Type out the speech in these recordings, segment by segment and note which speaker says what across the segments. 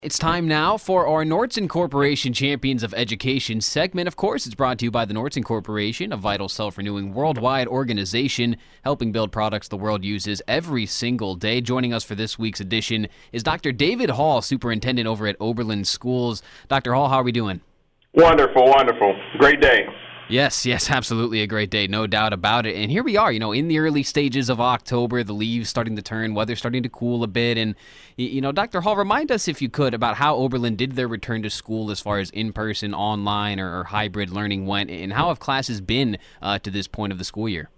Speaker 1: It's time now for our Nordson Corporation Champions of Education segment. Of course, it's brought to you by the Nordson Corporation, a vital, self-renewing, worldwide organization helping build products the world uses every single day. Joining us for this week's edition is Dr. David Hall, superintendent over at Oberlin Schools. Dr. Hall, how are we doing?
Speaker 2: Wonderful. Great day.
Speaker 1: Yes, absolutely a great day, no doubt about it. And here we are, in the early stages of October, the leaves starting to turn, weather starting to cool a bit. And, Dr. Hall, remind us, if you could, about how Oberlin did their return to school as far as in-person, online, or hybrid learning went, and how have classes been to this point of the school year?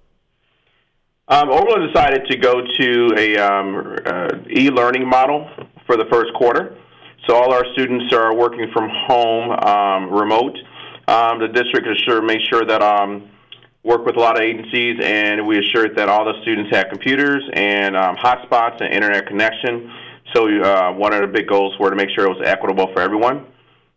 Speaker 2: Oberlin decided to go to a e-learning model for the first quarter. So all our students are working from home, remote. The district made sure that worked with a lot of agencies, and we assured that all the students had computers and hotspots and internet connection. So one of the big goals were to make sure it was equitable for everyone.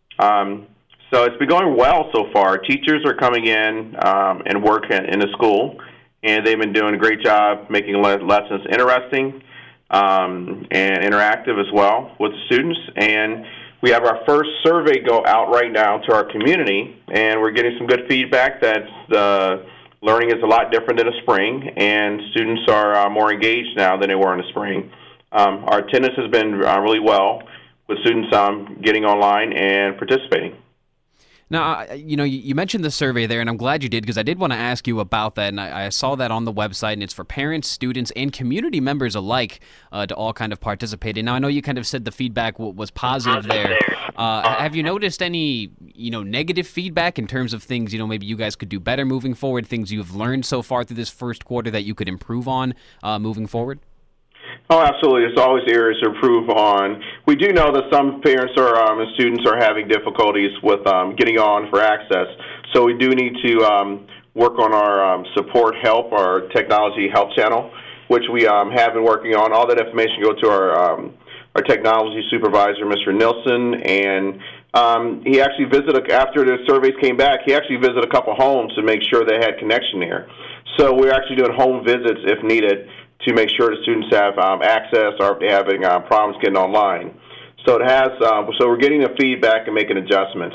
Speaker 2: So it's been going well so far. Teachers are coming in and working in the school, and they've been doing a great job making lessons interesting and interactive as well with the students. And we have our first survey go out right now to our community, and we're getting some good feedback that the learning is a lot different in the spring, and students are more engaged now than they were in the spring. Our attendance has been really well, with students getting online and participating.
Speaker 1: Now, you mentioned the survey there, and I'm glad you did, because I did want to ask you about that, and I saw that on the website, and it's for parents, students, and community members alike to all kind of participate. And now, I know you kind of said the feedback was positive there. Have you noticed any, negative feedback in terms of things, maybe you guys could do better moving forward, things you've learned so far through this first quarter that you could improve on moving forward?
Speaker 2: Oh, absolutely. There's always areas to improve on. We do know that some parents and students are having difficulties with getting on for access. So we do need to work on our support help, our technology help channel, which we have been working on. All that information go to our technology supervisor, Mr. Nilsson, and he actually visited, after the surveys came back, he actually visited a couple homes to make sure they had connection there. So we're actually doing home visits if needed to make sure the students have access or if they're having problems getting online. So so we're getting the feedback and making adjustments.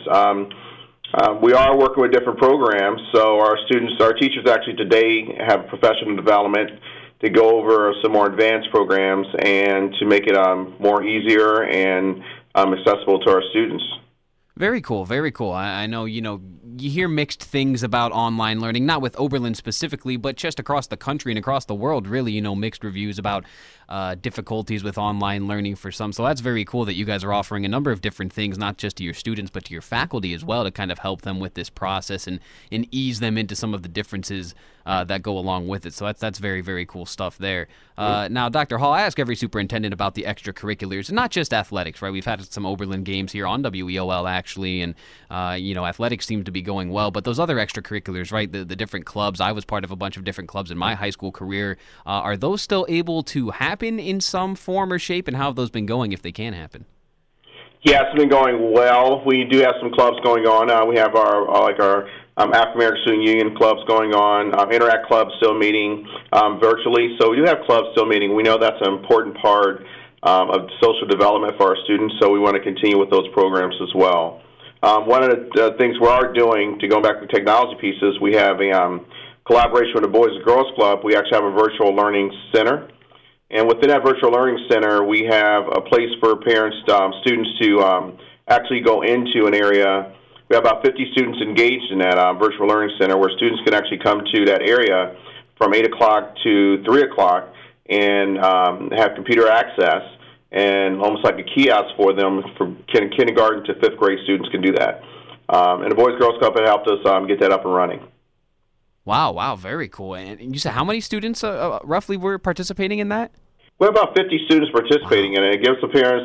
Speaker 2: We are working with different programs, so our teachers actually today have professional development to go over some more advanced programs and to make it more easier and accessible to our students.
Speaker 1: Very cool, very cool. I know, you hear mixed things about online learning, not with Oberlin specifically, but just across the country and across the world, really, mixed reviews about difficulties with online learning for some. So that's very cool that you guys are offering a number of different things, not just to your students, but to your faculty as well, to kind of help them with this process and ease them into some of the differences that go along with it. So that's very, very cool stuff there. Now, Dr. Hall, I ask every superintendent about the extracurriculars, and not just athletics, right? We've had some Oberlin games here on WEOL, actually, and, athletics seem to be going well, but those other extracurriculars, right, the different clubs, I was part of a bunch of different clubs in my high school career. Are those still able to happen in some form or shape, and how have those been going if they can happen?
Speaker 2: Yeah, it's been going well. We do have some clubs going on. We have our African American Student Union clubs going on, Interact Club still meeting virtually. So we do have clubs still meeting. We know that's an important part of social development for our students, so we want to continue with those programs as well. One of the things we are doing, to go back to the technology pieces, we have a collaboration with the Boys and Girls Club. We actually have a virtual learning center. And within that virtual learning center, we have a place for parents, students to actually go into an area. We have about 50 students engaged in that virtual learning center, where students can actually come to that area from 8 o'clock to 3 o'clock and have computer access, and almost like a kiosk for them. For kindergarten to 5th grade students can do that. And the Boys and Girls Club had helped us get that up and running.
Speaker 1: Wow, very cool. And you said how many students roughly were participating in that?
Speaker 2: We have about 50 students participating in it. It gives the parents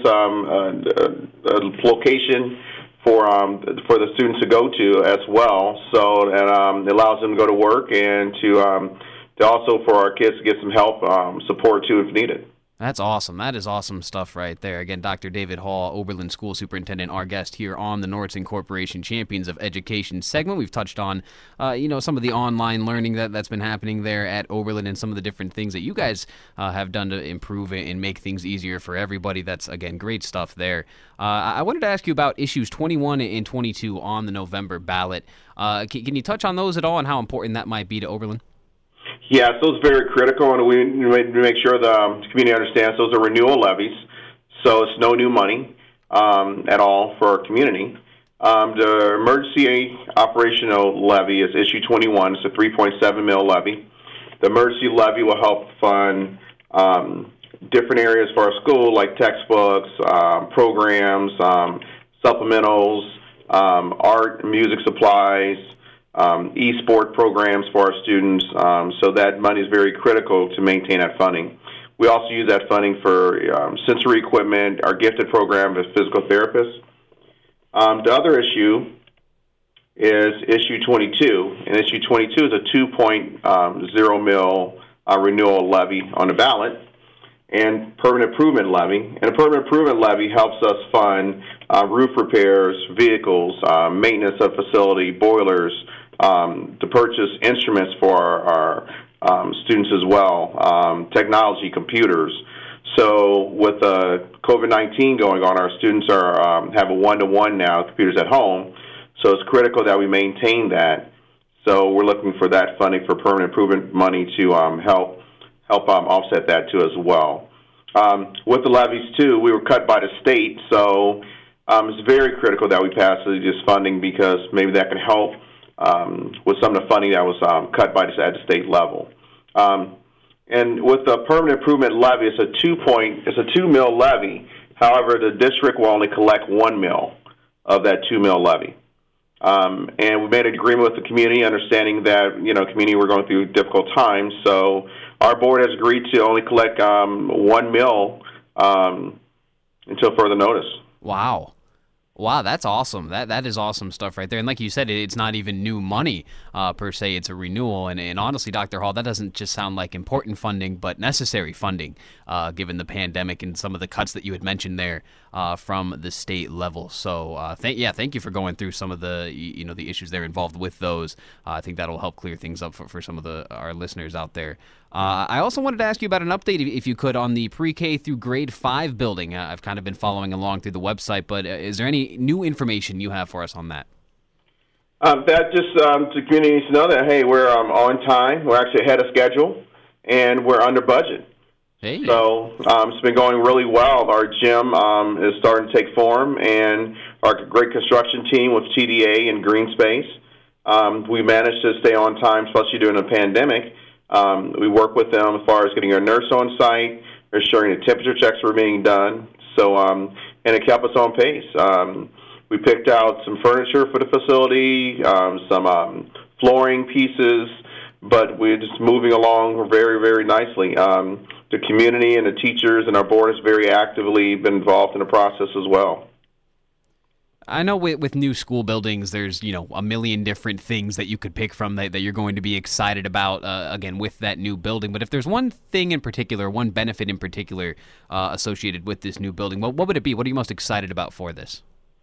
Speaker 2: a location for the students to go to as well. So it allows them to go to work and to also for our kids to get some help, support too if needed.
Speaker 1: That's awesome. That is awesome stuff right there. Again, Dr. David Hall, Oberlin School Superintendent, our guest here on the Nordson Corporation Champions of Education segment. We've touched on, some of the online learning that's been happening there at Oberlin and some of the different things that you guys have done to improve and make things easier for everybody. That's, again, great stuff there. I wanted to ask you about issues 21 and 22 on the November ballot. Can you touch on those at all and how important that might be to Oberlin?
Speaker 2: Yes, those are very critical, and we make sure the community understands those are renewal levies, so it's no new money at all for our community. The emergency operational levy is issue 21. It's a 3.7 mil levy. The emergency levy will help fund different areas for our school, like textbooks, programs, supplementals, art, music supplies, e-sport programs for our students, so that money is very critical to maintain that funding. We also use that funding for sensory equipment, our gifted program as physical therapists. The other issue is issue 22, and issue 22 is a 2.0 mil renewal levy on the ballot, and permanent improvement levy. And a permanent improvement levy helps us fund roof repairs, vehicles, maintenance of facility, boilers, to purchase instruments for our students as well, technology, computers. So with COVID-19 going on, our students have a one-to-one now, computers at home, so it's critical that we maintain that. So we're looking for that funding for permanent improvement money to help offset that too as well. With the levies too, we were cut by the state, so it's very critical that we pass this funding because maybe that can help with some of the funding that was cut by at the state level. And with the permanent improvement levy, it's a 2 mil levy. However, the district will only collect 1 mil of that 2 mil levy. And we made an agreement with the community, understanding that, community we're going through difficult times. So our board has agreed to only collect 1 mil until further notice.
Speaker 1: Wow, that's awesome. That is awesome stuff right there. And like you said, it's not even new money per se. It's a renewal. And honestly, Dr. Hall, that doesn't just sound like important funding, but necessary funding, given the pandemic and some of the cuts that you had mentioned there from the state level. So thank you for going through some of the the issues there involved with those. I think that'll help clear things up for some of our listeners out there. I also wanted to ask you about an update, if you could, on the pre-K through grade 5 building. I've kind of been following along through the website, but is there any new information you have for us on that?
Speaker 2: That just the community needs to know that, hey, we're on time. We're actually ahead of schedule, and we're under budget.
Speaker 1: Hey.
Speaker 2: So it's been going really well. Our gym is starting to take form, and our great construction team with TDA and Green Space, we managed to stay on time, especially during the pandemic. We work with them as far as getting our nurse on site, ensuring the temperature checks were being done. So, and it kept us on pace. We picked out some furniture for the facility, some flooring pieces, but we're just moving along very, very nicely. The community and the teachers and our board has very actively been involved in the process as well.
Speaker 1: I know with new school buildings, there's, a million different things that you could pick from that you're going to be excited about, again, with that new building. But if there's one thing in particular, one benefit in particular associated with this new building, what would it be? What are you most excited about for this?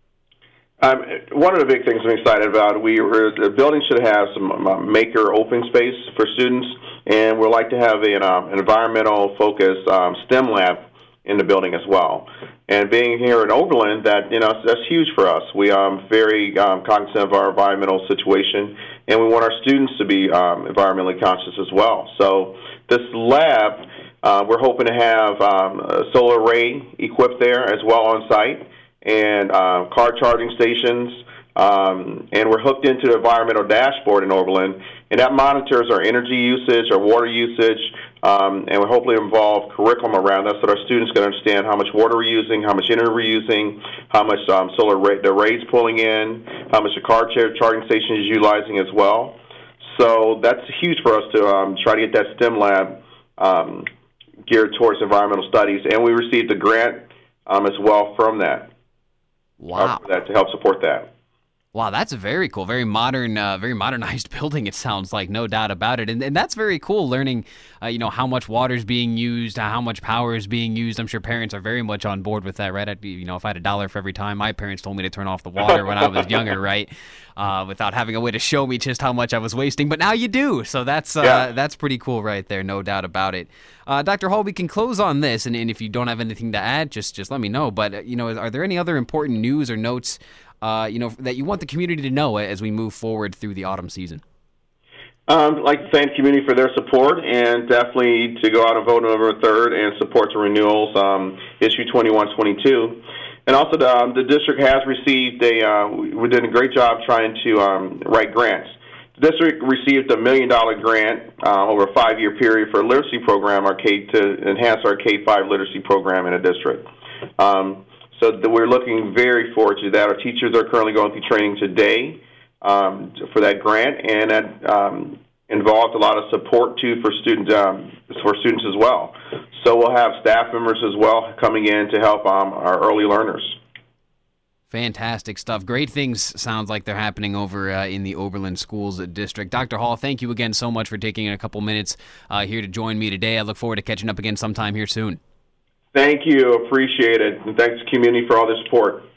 Speaker 2: One of the big things I'm excited about, the building should have some maker open space for students, and we'd like to have an environmental-focused STEM lab in the building as well. And being here in Oberlin, that's huge for us. We are very cognizant of our environmental situation, and we want our students to be environmentally conscious as well. So this lab, we're hoping to have a solar array equipped there as well on site, and car charging stations, and we're hooked into the environmental dashboard in Oberlin, and that monitors our energy usage, our water usage, and we'll hopefully involve curriculum around that so that our students can understand how much water we're using, how much energy we're using, how much solar the array's pulling in, how much the car charging station is utilizing as well. So that's huge for us to try to get that STEM lab geared towards environmental studies, and we received a grant as well from that.
Speaker 1: Wow.
Speaker 2: For that to help support that.
Speaker 1: Wow, that's very cool. Very modern, very modernized building. It sounds like, no doubt about it. And that's very cool. Learning, how much water is being used, how much power is being used. I'm sure parents are very much on board with that, right? I'd be, if I had $1 for every time my parents told me to turn off the water when I was younger, right? Without having a way to show me just how much I was wasting. But now you do. So that's pretty cool right there. No doubt about it. Dr. Hall, we can close on this. And if you don't have anything to add, just let me know. But, are there any other important news or notes that you want the community to know as we move forward through the autumn season?
Speaker 2: I'd like to thank the community for their support, and definitely to go out and vote November 3rd and support the renewals, issue 2122. And also, the district has received we did a great job trying to write grants. The district received a $1 million grant over a 5-year period for a literacy program, to enhance our K-5 literacy program in a district. So we're looking very forward to that. Our teachers are currently going through training today for that grant, and that involved a lot of support too for students as well. So we'll have staff members as well coming in to help our early learners.
Speaker 1: Fantastic stuff. Great things sounds like they're happening over in the Oberlin Schools District. Dr. Hall, thank you again so much for taking a couple minutes here to join me today. I look forward to catching up again sometime here soon.
Speaker 2: Thank you. Appreciate it. And thanks, community, for all the support.